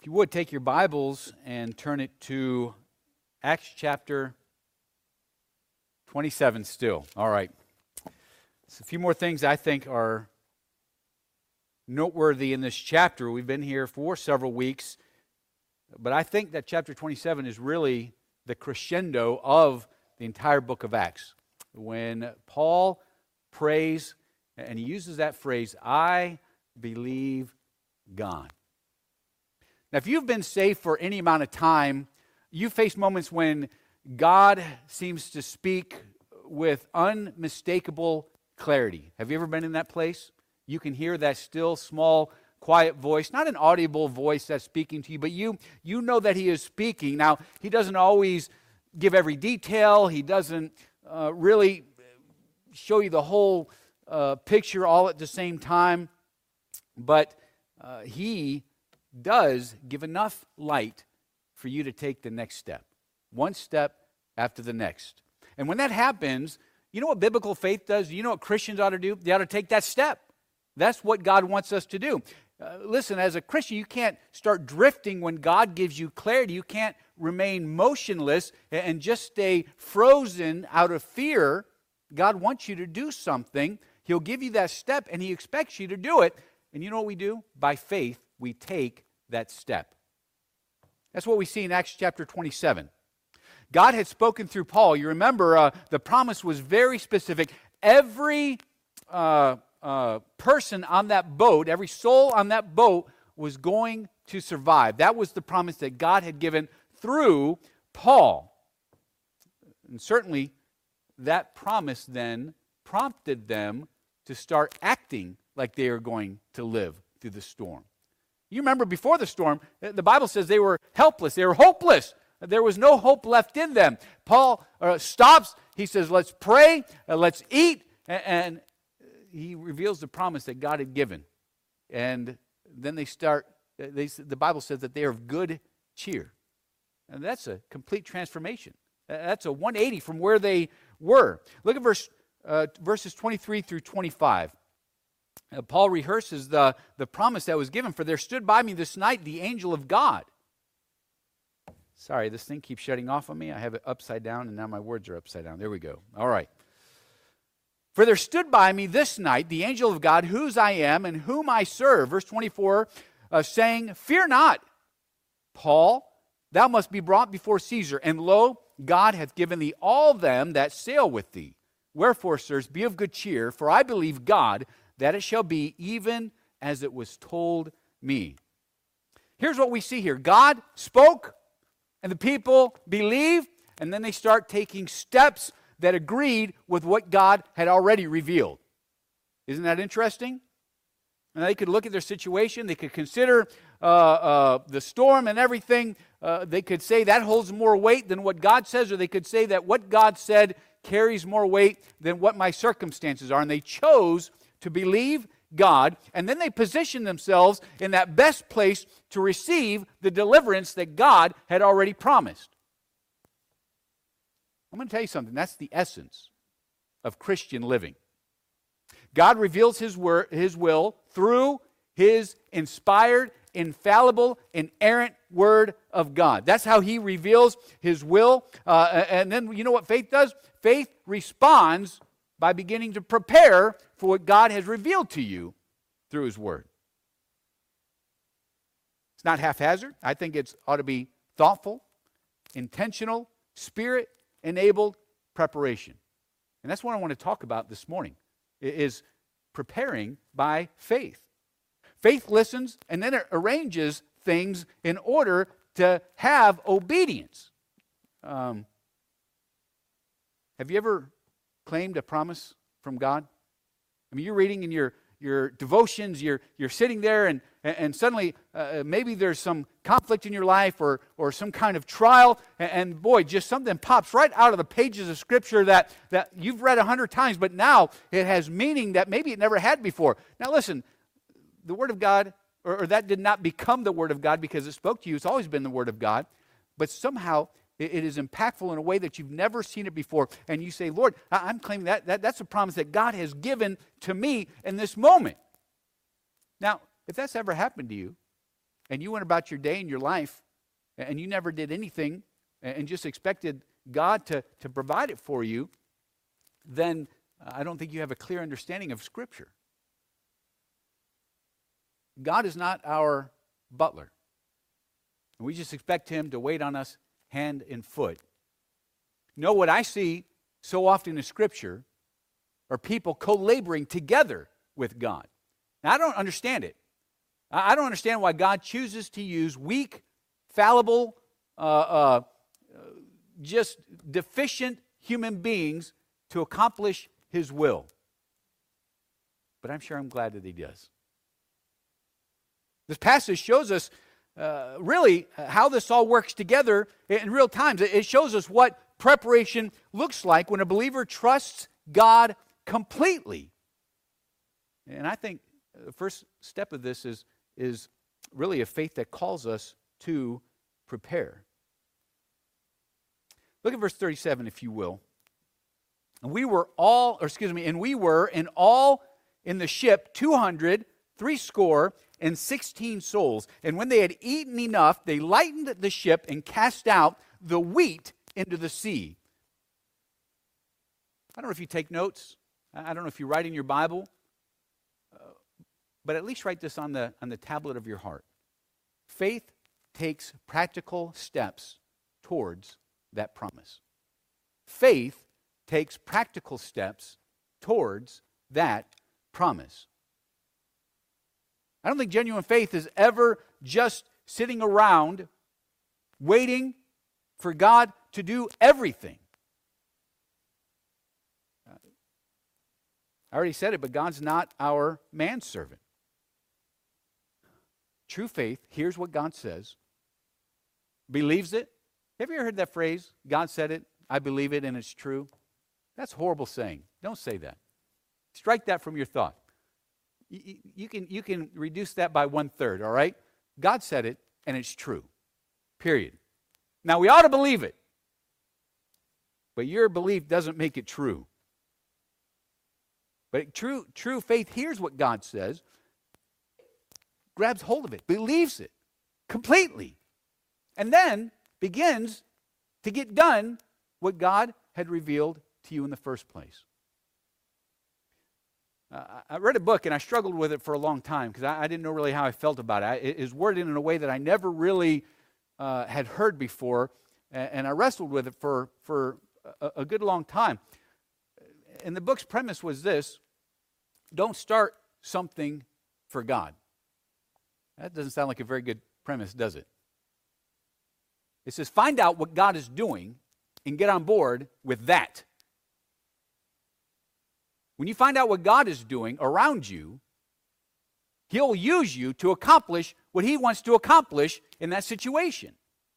If you would, take your Bibles and turn it to Acts chapter 27 still. All right. So a few more things I think are noteworthy in this chapter. We've been here for several weeks, but I think that chapter 27 is really the crescendo of the entire book of Acts. When Paul prays, and he uses that phrase, I believe God. Now, if you've been saved for any amount of time, you face moments when God seems to speak with unmistakable clarity. Have you ever been in that place? You can hear that still, small, quiet voice, not an audible voice that's speaking to you, but you know that he is speaking. Now, he doesn't always give every detail. He doesn't really show you the whole picture all at the same time, but he does give enough light for you to take the next step, one step after the next. And when that happens, you know what biblical faith does? You know what Christians ought to do? They ought to take that step. That's what God wants us to do. Listen, as a Christian, you can't start drifting when God gives you clarity. You can't remain motionless and just stay frozen out of fear. God wants you to do something. He'll give you that step, and he expects you to do it. And you know what we do? By faith, we take that step. That's what we see in Acts chapter 27. God had spoken through Paul. You remember the promise was very specific. Every person on that boat, every soul on that boat was going to survive. That was the promise that God had given through Paul. And certainly that promise then prompted them to start acting like they are going to live through the storm. You remember before the storm, the Bible says they were helpless, they were hopeless. There was no hope left in them. Paul stops, he says, let's pray, let's eat, and he reveals the promise that God had given. And then the Bible says that they are of good cheer. And that's a complete transformation. That's a 180 from where they were. Look at verses 23 through 25. Paul rehearses the promise that was given. For there stood by me this night the angel of God. Sorry, this thing keeps shutting off on me. I have it upside down, and now my words are upside down. There we go. All right. For there stood by me this night the angel of God, whose I am and whom I serve. Verse 24, saying, Fear not, Paul, thou must be brought before Caesar. And lo, God hath given thee all them that sail with thee. Wherefore, sirs, be of good cheer, for I believe God, that it shall be even as it was told me. Here's what we see here. God spoke, and the people believe, and then they start taking steps that agreed with what God had already revealed. Isn't that interesting? And they could look at their situation. They could consider the storm and everything. They could say that holds more weight than what God says, or they could say that what God said carries more weight than what my circumstances are. And they chose to believe God, and then they positioned themselves in that best place to receive the deliverance that God had already promised. I'm going to tell you something. That's the essence of Christian living. God reveals His will through His inspired, infallible, inerrant Word of God. That's how He reveals His will. And then you know what faith does? Faith responds by beginning to prepare for what God has revealed to you through His Word. It's not haphazard. I think it ought to be thoughtful, intentional, Spirit-enabled preparation. And that's what I want to talk about this morning, is preparing by faith. Faith listens, and then it arranges things in order to have obedience. Have you ever claimed a promise from God? I mean, you're reading in your devotions, you're sitting there, and suddenly maybe there's some conflict in your life or some kind of trial, and boy, just something pops right out of the pages of Scripture that you've read 100 times, but now it has meaning that maybe it never had before. Now listen, the Word of God, or that did not become the Word of God because it spoke to you. It's always been the Word of God, but somehow it is impactful in a way that you've never seen it before. And you say, Lord, I'm claiming that's a promise that God has given to me in this moment. Now, if that's ever happened to you, and you went about your day and your life, and you never did anything, and just expected God to provide it for you, then I don't think you have a clear understanding of Scripture. God is not our butler. We just expect him to wait on us hand and foot. No, what I see so often in Scripture are people co-laboring together with God. Now, I don't understand it. I don't understand why God chooses to use weak, fallible, just deficient human beings to accomplish his will. But I'm glad that he does. This passage shows us really how this all works together in real time. It shows us what preparation looks like when a believer trusts God completely. And I think the first step of this is really a faith that calls us to prepare. Look at verse 37, if you will. And we were in all in the ship 216 souls. And when they had eaten enough, they lightened the ship and cast out the wheat into the sea. I don't know if you take notes. I don't know if you write in your Bible. But at least write this on the tablet of your heart. Faith takes practical steps towards that promise. Faith takes practical steps towards that promise. I don't think genuine faith is ever just sitting around waiting for God to do everything. I already said it, but God's not our manservant. True faith hears what God says, believes it. Have you ever heard that phrase, God said it, I believe it, and it's true? That's a horrible saying. Don't say that. Strike that from your thought. You can reduce that by 1/3, all right? God said it, and it's true. Period. Now, we ought to believe it, but your belief doesn't make it true. But true faith hears what God says, grabs hold of it, believes it completely, and then begins to get done what God had revealed to you in the first place. I read a book, and I struggled with it for a long time because I didn't know really how I felt about it. It is worded in a way that I never really had heard before, and I wrestled with it for a good long time. And the book's premise was this: don't start something for God. That doesn't sound like a very good premise, does it? It says, find out what God is doing and get on board with that. When you find out what God is doing around you, He'll use you to accomplish what He wants to accomplish in that situation.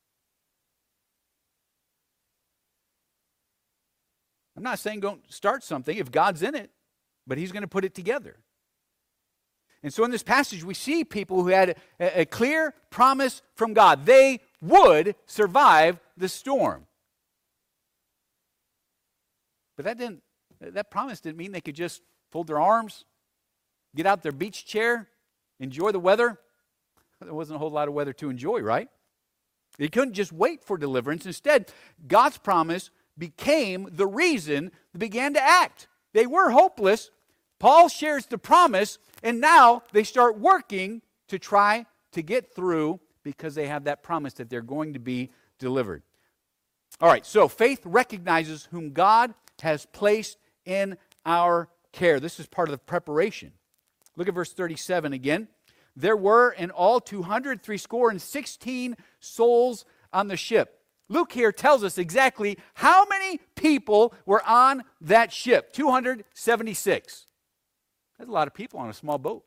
I'm not saying don't start something if God's in it, but He's going to put it together. And so in this passage, we see people who had a clear promise from God. They would survive the storm. But that promise didn't mean they could just fold their arms, get out their beach chair, enjoy the weather. There wasn't a whole lot of weather to enjoy, right? They couldn't just wait for deliverance. Instead, God's promise became the reason they began to act. They were hopeless. Paul shares the promise, and now they start working to try to get through because they have that promise that they're going to be delivered. All right, so faith recognizes whom God has placed in our care. This is part of the preparation. Look at verse 37 again. There were in all 216 souls on the ship. Luke here tells us exactly how many people were on that ship. 276. That's a lot of people on a small boat.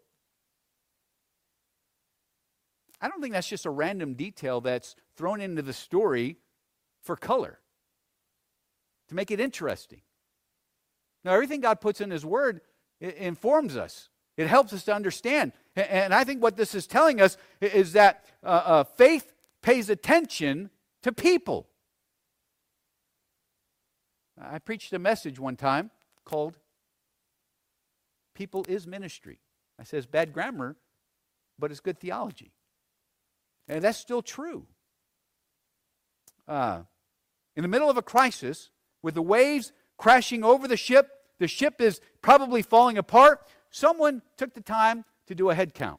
I don't think that's just a random detail that's thrown into the story for color, to make it interesting. Now, everything God puts in His Word, it informs us. It helps us to understand. And I think what this is telling us is that faith pays attention to people. I preached a message one time called People is Ministry. I said it's bad grammar, but it's good theology. And that's still true. In the middle of a crisis, with the waves crashing over the ship is probably falling apart, someone took the time to do a head count.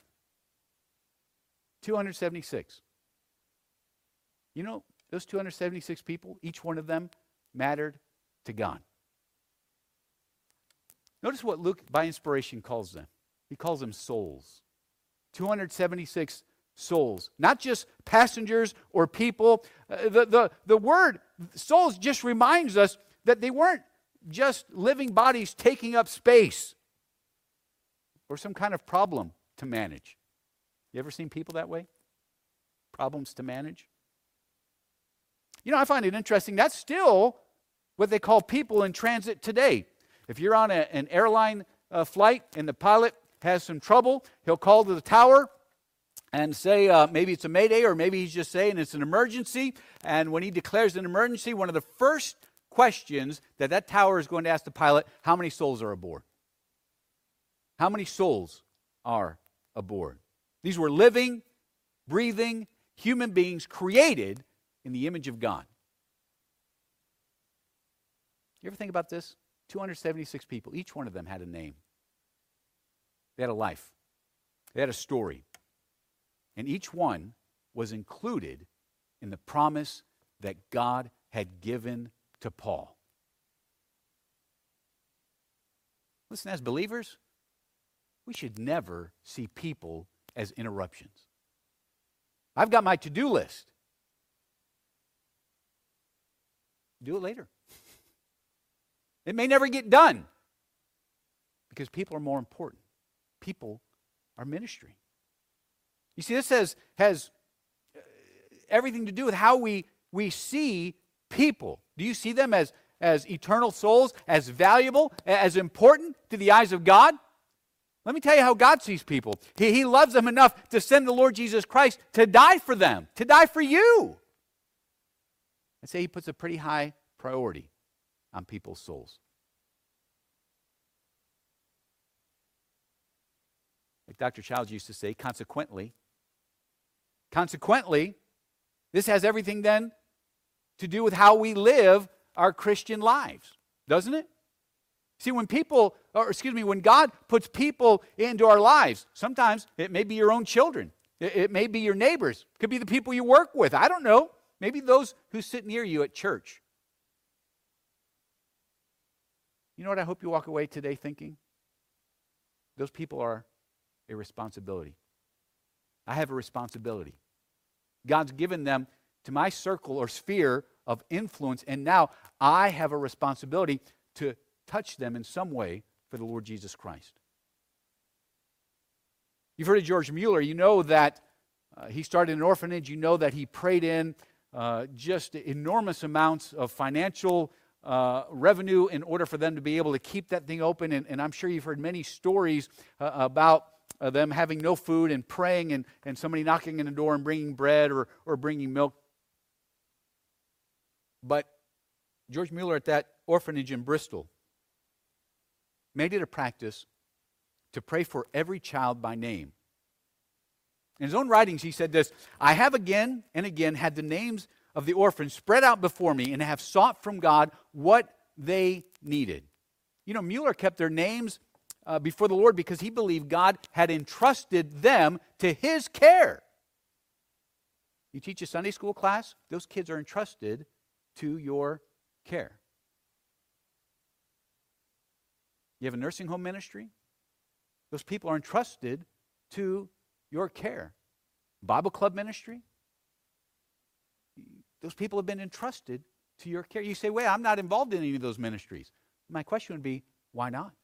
276. You know, those 276 people, each one of them mattered to God. Notice what Luke, by inspiration, calls them. He calls them souls. 276 souls. Not just passengers or people. The word souls just reminds us that they weren't just living bodies taking up space or some kind of problem to manage. You ever seen people that way? Problems to manage? You know, I find it interesting. That's still what they call people in transit today. If you're on an airline flight and the pilot has some trouble, he'll call to the tower and say maybe it's a mayday, or maybe he's just saying it's an emergency. And when he declares an emergency, one of the first questions that tower is going to ask the pilot, how many souls are aboard? How many souls are aboard? These were living, breathing human beings created in the image of God. You ever think about this? 276 people, each one of them had a name. They had a life. They had a story. And each one was included in the promise that God had given to Paul. Listen, as believers, we should never see people as interruptions. I've got my to-do list. Do it later. It may never get done because people are more important. People are ministry. You see, this has everything to do with how we see people. Do you see them as eternal souls, as valuable, as important to the eyes of God? Let me tell you how God sees people. He loves them enough to send the Lord Jesus Christ to die for them, to die for you. I'd say He puts a pretty high priority on people's souls. Like Dr. Childs used to say, consequently, this has everything then to do with how we live our Christian lives, doesn't it? See, when God puts people into our lives, sometimes it may be your own children. It may be your neighbors. It could be the people you work with. I don't know. Maybe those who sit near you at church. You know what I hope you walk away today thinking? Those people are a responsibility. I have a responsibility. God's given them to my circle or sphere of influence, and now I have a responsibility to touch them in some way for the Lord Jesus Christ. You've heard of George Mueller. You know that he started an orphanage. You know that he prayed in just enormous amounts of financial revenue in order for them to be able to keep that thing open. And I'm sure you've heard many stories about them having no food and praying and somebody knocking on the door and bringing bread or bringing milk. But George Mueller at that orphanage in Bristol made it a practice to pray for every child by name. In his own writings, he said this: I have again and again had the names of the orphans spread out before me and have sought from God what they needed. You know, Mueller kept their names before the Lord because he believed God had entrusted them to his care. You teach a Sunday school class, those kids are entrusted to your care. You have a nursing home ministry, those people are entrusted to your care. Bible club ministry, those people have been entrusted to your care. You say, wait, I'm not involved in any of those ministries. My question would be, why not?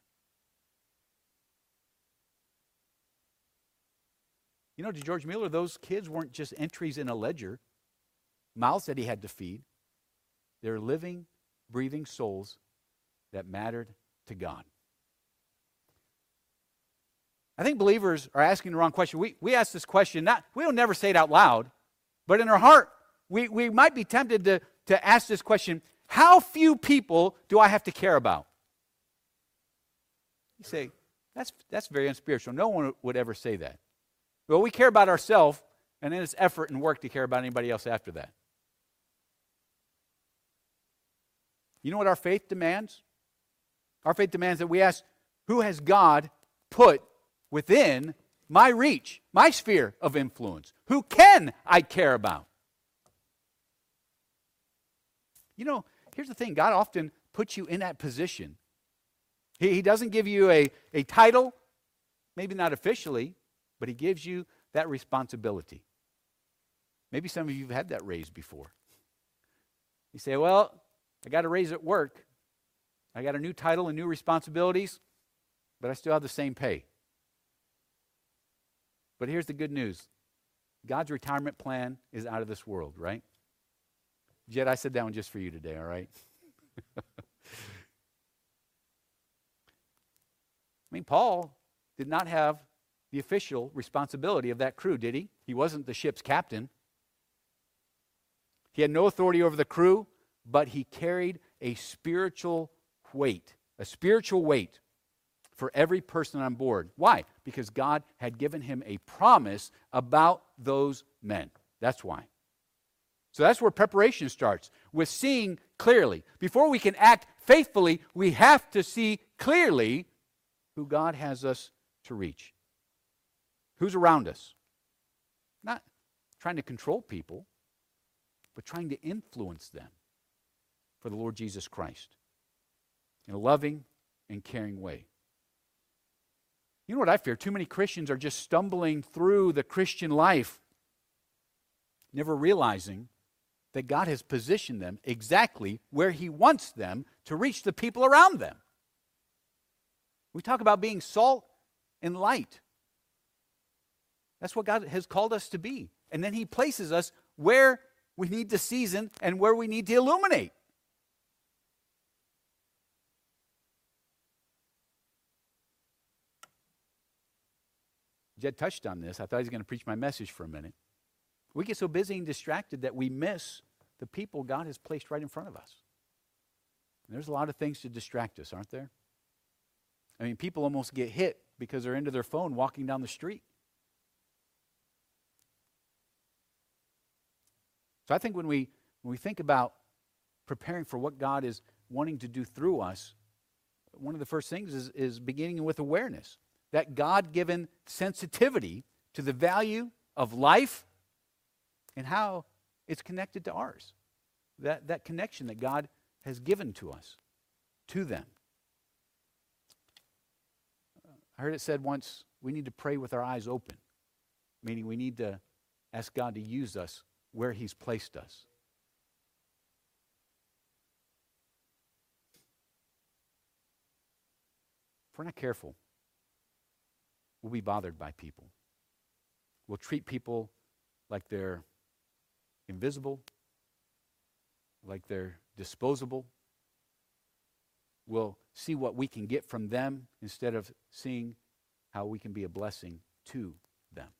You know, to George Mueller, those kids weren't just entries in a ledger, mouths that he had to feed. They're living, breathing souls that mattered to God. I think believers are asking the wrong question. We ask this question, we don't never say it out loud, but in our heart, we might be tempted to ask this question: how few people do I have to care about? You say, that's very unspiritual. No one would ever say that. Well, we care about ourselves, And then it's effort and work to care about anybody else after that. You know what our faith demands? Our faith demands that we ask, who has God put within my reach, my sphere of influence? Who can I care about? You know, here's the thing. God often puts you in that position. He doesn't give you a title, maybe not officially, but he gives you that responsibility. Maybe some of you have had that raise before. You say, well, I got a raise at work. I got a new title and new responsibilities, but I still have the same pay. But here's the good news. God's retirement plan is out of this world, right? Jed, I said that one just for you today, all right? I mean, Paul did not have the official responsibility of that crew, did he? He wasn't the ship's captain. He had no authority over the crew, but he carried a spiritual weight for every person on board. Why? Because God had given him a promise about those men. That's why. So that's where preparation starts, with seeing clearly. Before we can act faithfully, we have to see clearly who God has us to reach. Who's around us? Not trying to control people, but trying to influence them for the Lord Jesus Christ in a loving and caring way. You know what I fear? Too many Christians are just stumbling through the Christian life, never realizing that God has positioned them exactly where he wants them to reach the people around them. We talk about being salt and light. That's what God has called us to be. And then he places us where we need to season and where we need to illuminate. Jed touched on this. I thought he was going to preach my message for a minute. We get so busy and distracted that we miss the people God has placed right in front of us. And there's a lot of things to distract us, aren't there? I mean, people almost get hit because they're into their phone walking down the street. So I think when we think about preparing for what God is wanting to do through us, one of the first things is beginning with awareness. That God-given sensitivity to the value of life and how it's connected to ours. That connection that God has given to us, to them. I heard it said once, we need to pray with our eyes open, meaning we need to ask God to use us where he's placed us. If we're not careful, we'll be bothered by people. We'll treat people like they're invisible, like they're disposable. We'll see what we can get from them instead of seeing how we can be a blessing to them.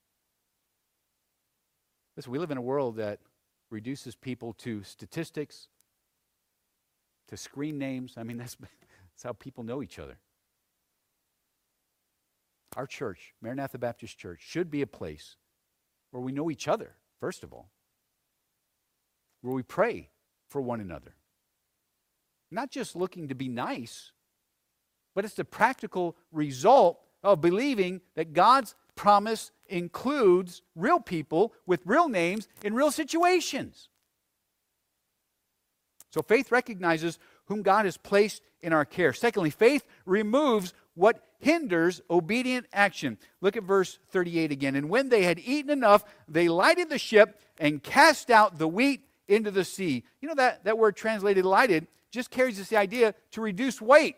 Listen, we live in a world that reduces people to statistics, to screen names. I mean, that's how people know each other. Our church, Maranatha Baptist Church, should be a place where we know each other, first of all, where we pray for one another. Not just looking to be nice, but it's the practical result of believing that God's promise includes real people with real names in real situations. So faith recognizes whom God has placed in our care. Secondly, faith removes what hinders obedient action. Look at verse 38 again. And when they had eaten enough, they lighted the ship and cast out the wheat into the sea. You know that word translated lighted just carries us the idea to reduce weight.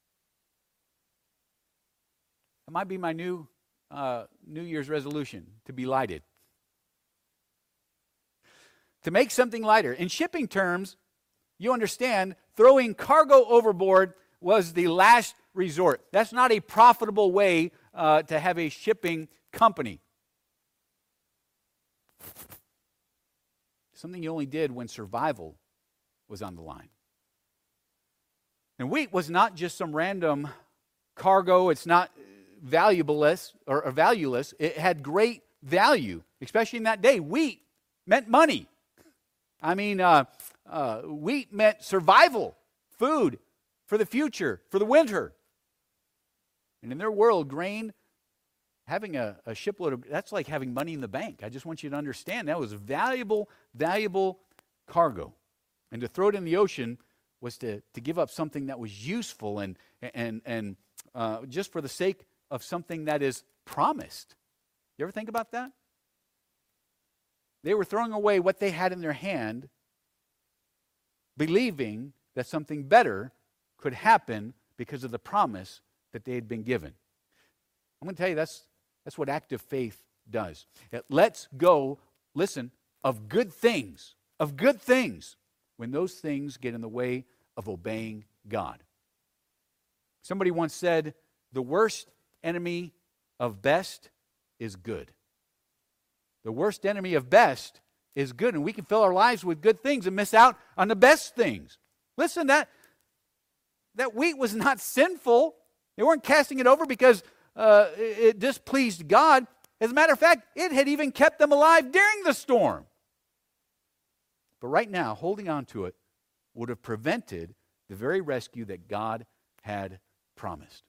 It might be my New Year's resolution, to be lighted. To make something lighter. In shipping terms, you understand, throwing cargo overboard was the last resort. That's not a profitable way to have a shipping company. Something you only did when survival was on the line. And wheat was not just some random cargo. It's not valueless. It had great value, especially in that day. Wheat meant money. I mean, wheat meant survival, food for the future, for the winter. And in their world, grain, having a shipload of, that's like having money in the bank. I just want you to understand that was valuable, valuable cargo. And to throw it in the ocean was to give up something that was useful and just for the sake of something that is promised. You ever think about that? They were throwing away what they had in their hand, believing that something better could happen because of the promise that they had been given. I'm going to tell you, that's what active faith does. It lets go, listen, of good things, when those things get in the way of obeying God. Somebody once said, the worst enemy of best is good. The worst enemy of best is good, and we can fill our lives with good things and miss out on the best things. Listen, that wheat was not sinful. They weren't casting it over because it displeased God. As a matter of fact, it had even kept them alive during the storm. But right now, holding on to it would have prevented the very rescue that God had promised.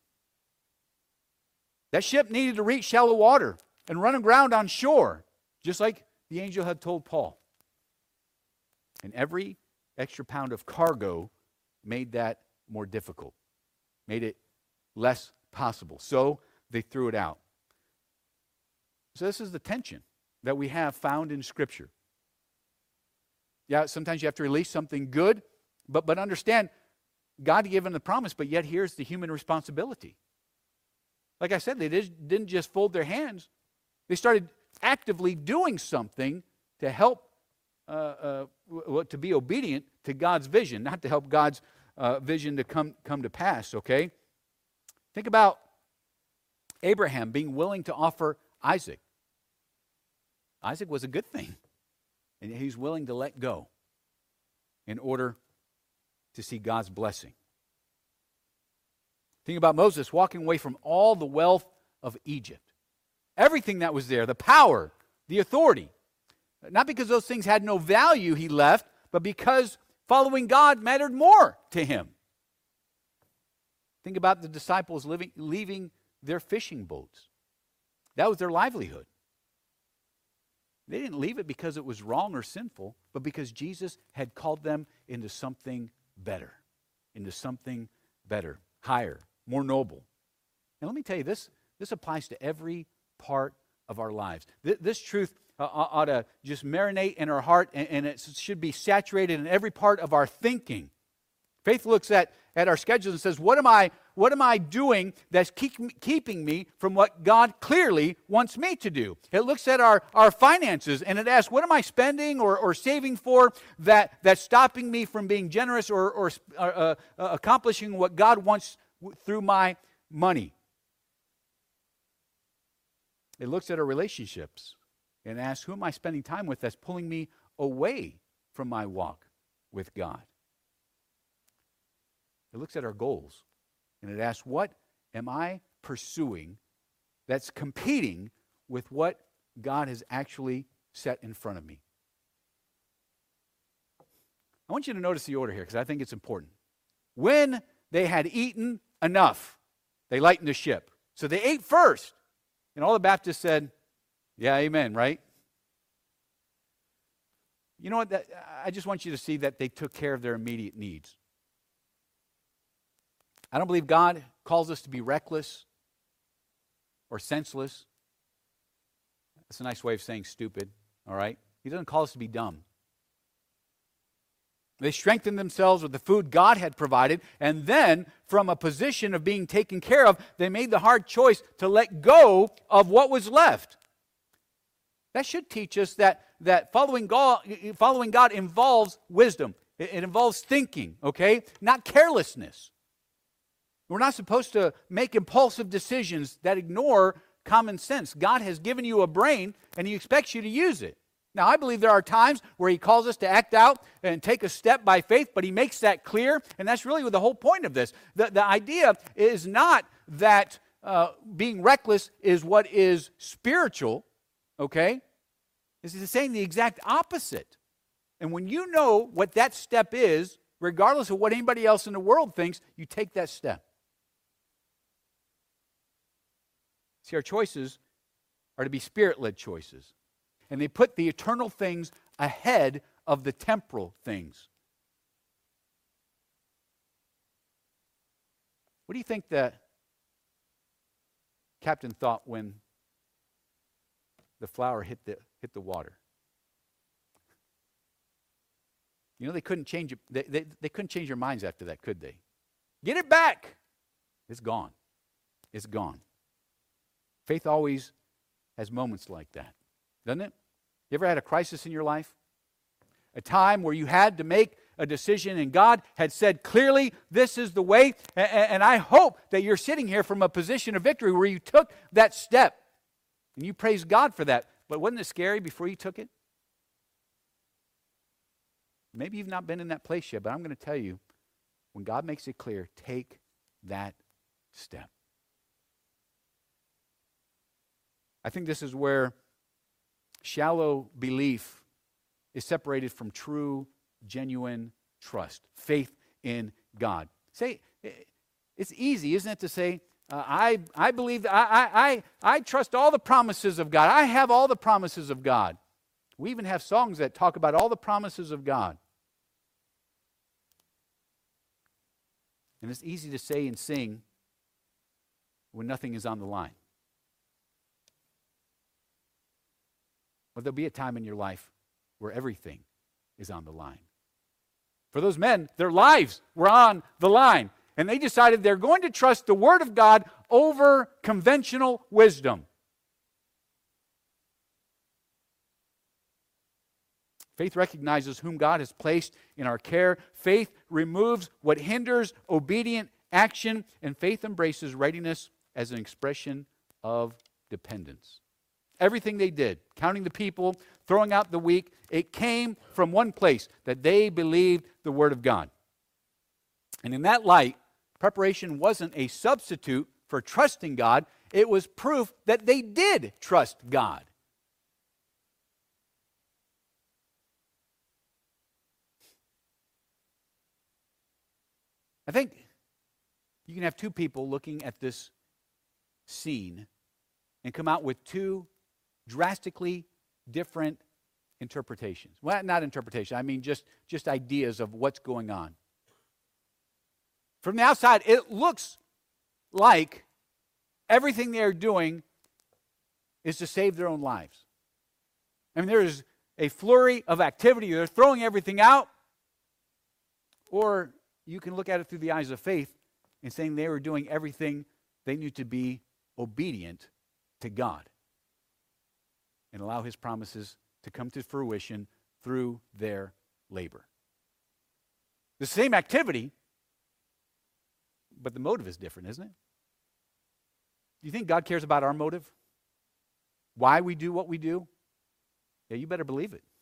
That ship needed to reach shallow water and run aground on shore, just like the angel had told Paul. And every extra pound of cargo made that more difficult, made it less possible. So they threw it out. So this is the tension that we have found in Scripture. Yeah, sometimes you have to release something good, but understand, God given the promise, but yet here's the human responsibility. Like I said, they didn't just fold their hands. They started actively doing something to help, to be obedient to God's vision, not to help God's vision to come to pass, okay? Think about Abraham being willing to offer Isaac. Isaac was a good thing, and he's willing to let go in order to see God's blessing. Think about Moses walking away from all the wealth of Egypt. Everything that was there, the power, the authority. Not because those things had no value he left, but because following God mattered more to him. Think about the disciples leaving their fishing boats. That was their livelihood. They didn't leave it because it was wrong or sinful, but because Jesus had called them into something better, higher, more noble. And let me tell you, this applies to every part of our lives. This truth ought to just marinate in our heart, and it should be saturated in every part of our thinking. Faith looks at our schedules and says, what am I doing that's keeping me from what God clearly wants me to do? It looks at our finances and it asks, what am I spending or saving for that's stopping me from being generous or accomplishing what God wants through my money? It looks at our relationships and asks, who am I spending time with that's pulling me away from my walk with God? It looks at our goals, and it asks, what am I pursuing that's competing with what God has actually set in front of me? I want you to notice the order here, because I think it's important. When they had eaten enough, they lightened the ship. So they ate first. And all the Baptists said, yeah, amen, right? You know what? I just want you to see that they took care of their immediate needs. I don't believe God calls us to be reckless or senseless. That's a nice way of saying stupid, all right? He doesn't call us to be dumb. They strengthened themselves with the food God had provided, and then from a position of being taken care of, they made the hard choice to let go of what was left. That should teach us that following God involves wisdom. It involves thinking, okay? Not carelessness. We're not supposed to make impulsive decisions that ignore common sense. God has given you a brain, and He expects you to use it. Now, I believe there are times where He calls us to act out and take a step by faith, but He makes that clear, and that's really the whole point of this. The idea is not that being reckless is what is spiritual, Okay? This is saying the exact opposite. And when you know what that step is, regardless of what anybody else in the world thinks, you take that step. See, our choices are to be Spirit-led choices. And they put the eternal things ahead of the temporal things. What do you think the captain thought when the flower hit the water? You know, they couldn't change it. They couldn't change their minds after that, could they? Get it back. It's gone. It's gone. Faith always has moments like that, doesn't it? You ever had a crisis in your life? A time where you had to make a decision and God had said clearly, this is the way. And I hope that you're sitting here from a position of victory where you took that step. And you praise God for that. But wasn't it scary before you took it? Maybe you've not been in that place yet, but I'm going to tell you, when God makes it clear, take that step. I think this is where shallow belief is separated from true, genuine trust, faith in God. Say, it's easy, isn't it, to say, I believe, I trust all the promises of God. I have all the promises of God. We even have songs that talk about all the promises of God. And it's easy to say and sing when nothing is on the line. But there'll be a time in your life where everything is on the line. For those men, their lives were on the line. And they decided they're going to trust the Word of God over conventional wisdom. Faith recognizes whom God has placed in our care. Faith removes what hinders obedient action. And faith embraces readiness as an expression of dependence. Everything they did, counting the people, throwing out the weak, it came from one place, that they believed the Word of God. And in that light, preparation wasn't a substitute for trusting God. It was proof that they did trust God. I think you can have two people looking at this scene and come out with two drastically different interpretations. Well, not interpretation, I mean just ideas of what's going on. From the outside, it looks like everything they're doing is to save their own lives. I mean, there is a flurry of activity. They're throwing everything out. Or you can look at it through the eyes of faith and saying they were doing everything they knew to be obedient to God and allow His promises to come to fruition through their labor. The same activity, but the motive is different, isn't it? Do you think God cares about our motive? Why we do what we do? Yeah, you better believe it.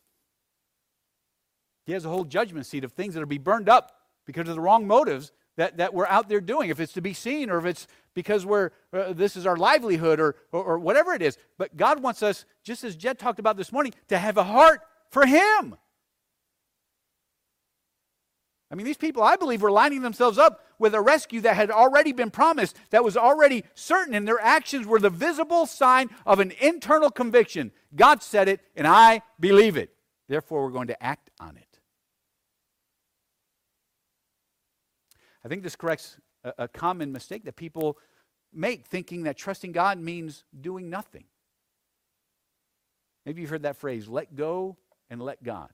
He has a whole judgment seat of things that will be burned up because of the wrong motives that we're out there doing. If it's to be seen, or if it's because this is our livelihood, or whatever it is. But God wants us, just as Jed talked about this morning, to have a heart for Him. I mean, these people, I believe, were lining themselves up with a rescue that had already been promised, that was already certain, and their actions were the visible sign of an internal conviction. God said it, and I believe it. Therefore, we're going to act on it. I think this corrects a common mistake that people make, thinking that trusting God means doing nothing. Maybe you've heard that phrase, let go and let God.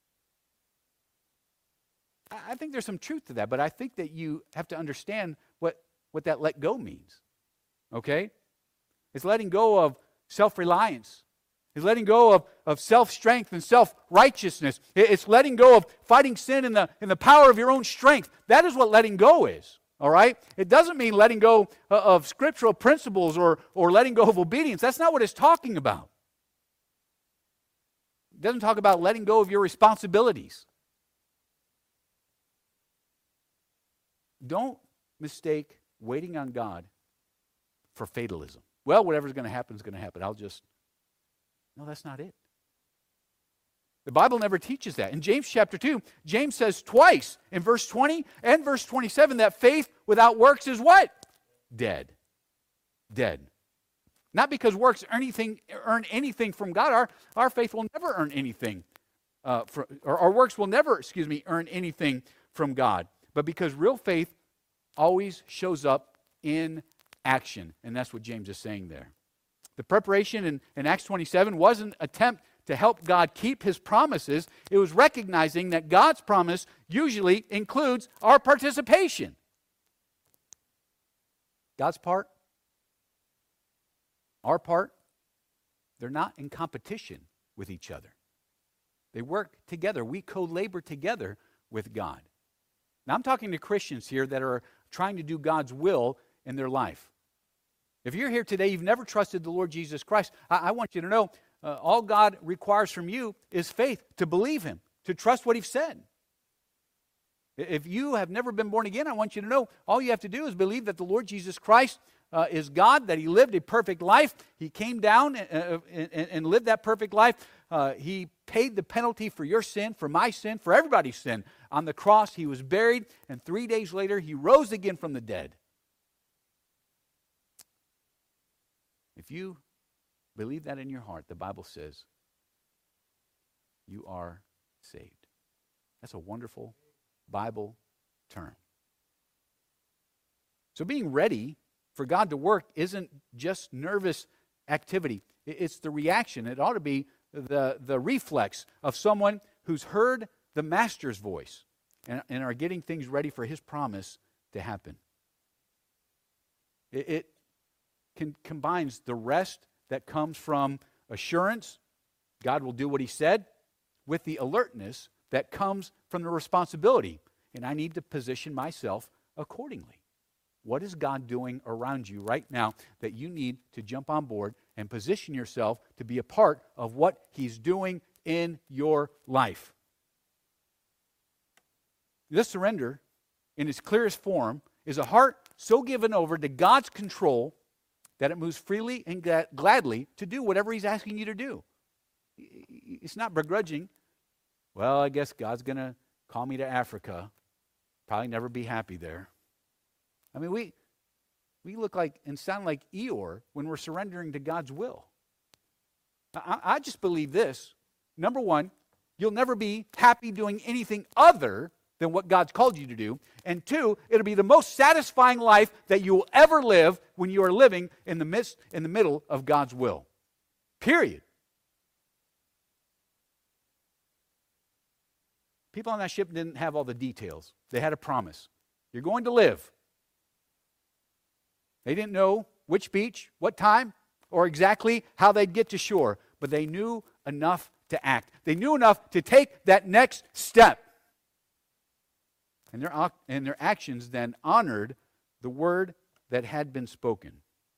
I think there's some truth to that, but I think that you have to understand what that let go means. Okay? It's letting go of self-reliance. It's letting go of self-strength and self-righteousness. It's letting go of fighting sin in the power of your own strength. That is what letting go is. All right? It doesn't mean letting go of scriptural principles or letting go of obedience. That's not what it's talking about. It doesn't talk about letting go of your responsibilities. Don't mistake waiting on God for fatalism. Well, whatever's going to happen is going to happen. No, that's not it. The Bible never teaches that. In James chapter 2, James says twice in verse 20 and verse 27 that faith without works is what? Dead. Dead. Not because works earn anything from God. Our faith will never earn anything. Or our works will never, earn anything from God. But because real faith always shows up in action. And that's what James is saying there. The preparation in Acts 27 was an attempt to help God keep his promises. It was recognizing that God's promise usually includes our participation. God's part, our part, they're not in competition with each other. They work together. We co-labor together with God. Now, I'm talking to Christians here that are trying to do God's will in their life. If you're here today, you've never trusted the Lord Jesus Christ, I want you to know all God requires from you is faith, to believe him, to trust what he's said. If you have never been born again, I want you to know all you have to do is believe that the Lord Jesus Christ is God, that he lived a perfect life. He came down and lived that perfect life. He paid the penalty for your sin, for my sin, for everybody's sin. On the cross, he was buried, and 3 days later, he rose again from the dead. If you believe that in your heart, the Bible says you are saved. That's a wonderful Bible term. So being ready for God to work isn't just nervous activity. It's the reaction. It ought to be the reflex of someone who's heard the Master's voice and are getting things ready for his promise to happen. It combines the rest that comes from assurance, God will do what he said, with the alertness that comes from the responsibility. And I need to position myself accordingly. What is God doing around you right now that you need to jump on board and position yourself to be a part of what he's doing in your life? This surrender, in its clearest form, is a heart so given over to God's control that it moves freely and gladly to do whatever he's asking you to do. It's not begrudging. Well, I guess God's going to call me to Africa. Probably never be happy there. I mean, we look like and sound like Eeyore when we're surrendering to God's will. I just believe this. Number one, you'll never be happy doing anything other than what God's called you to do. And two, it'll be the most satisfying life that you will ever live when you are living in the middle of God's will. Period. People on that ship didn't have all the details. They had a promise. You're going to live. They didn't know which beach, what time, or exactly how they'd get to shore, but they knew enough to act. They knew enough to take that next step. And their actions then honored the word that had been spoken.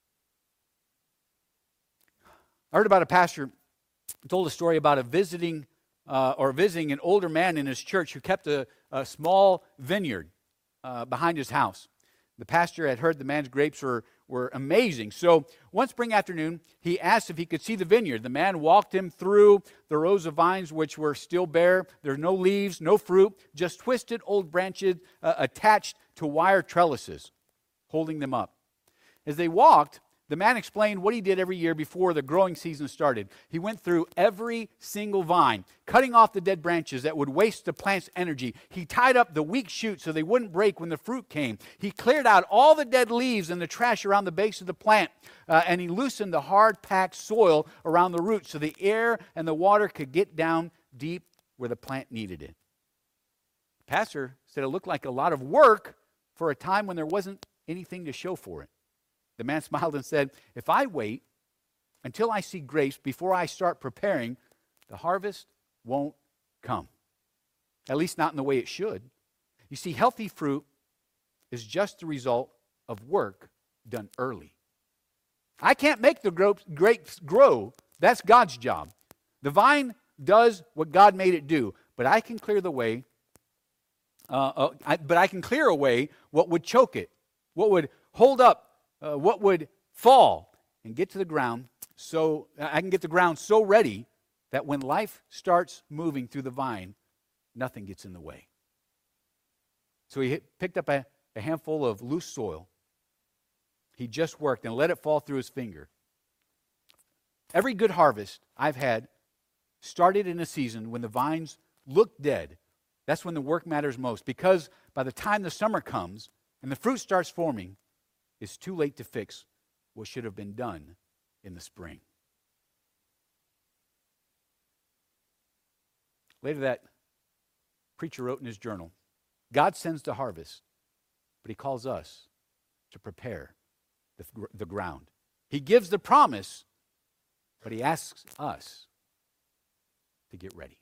I heard about a pastor who told a story about visiting an older man in his church who kept a small vineyard behind his house. The pastor had heard the man's grapes were amazing. So one spring afternoon, he asked if he could see the vineyard. The man walked him through the rows of vines which were still bare. There are no leaves, no fruit, just twisted old branches attached to wire trellises, holding them up. As they walked, the man explained what he did every year before the growing season started. He went through every single vine, cutting off the dead branches that would waste the plant's energy. He tied up the weak shoots so they wouldn't break when the fruit came. He cleared out all the dead leaves and the trash around the base of the plant, and he loosened the hard-packed soil around the roots so the air and the water could get down deep where the plant needed it. The pastor said it looked like a lot of work for a time when there wasn't anything to show for it. The man smiled and said, "If I wait until I see grapes before I start preparing, the harvest won't come. At least not in the way it should. You see, healthy fruit is just the result of work done early. I can't make the grapes grow. That's God's job. The vine does what God made it do, but I can clear the way. But I can clear away what would choke it, what would hold up, what would fall and get to the ground so I can get the ground so ready that when life starts moving through the vine, nothing gets in the way. So he picked up a handful of loose soil. He just worked and let it fall through his finger. Every good harvest I've had started in a season when the vines look dead. That's when the work matters most, because by the time the summer comes and the fruit starts forming, it's too late to fix what should have been done in the spring. Later, that preacher wrote in his journal, God sends the harvest, but he calls us to prepare the ground. He gives the promise, but he asks us to get ready.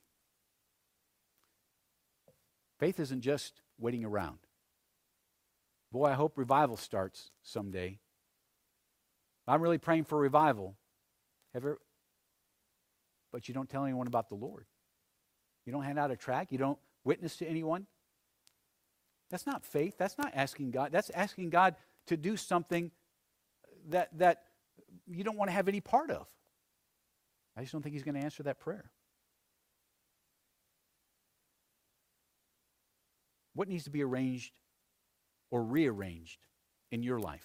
Faith isn't just waiting around. Boy, I hope revival starts someday. I'm really praying for revival. But you don't tell anyone about the Lord. You don't hand out a tract. You don't witness to anyone. That's not faith. That's not asking God. That's asking God to do something that you don't want to have any part of. I just don't think he's going to answer that prayer. What needs to be arranged or rearranged in your life?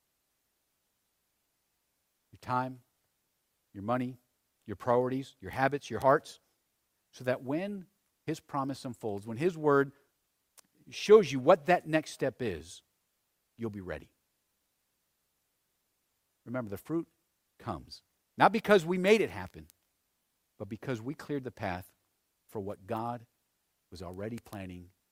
Your time, your money, your priorities, your habits, your hearts, so that when his promise unfolds, when his word shows you what that next step is, you'll be ready. Remember, the fruit comes, not because we made it happen, but because we cleared the path for what God was already planning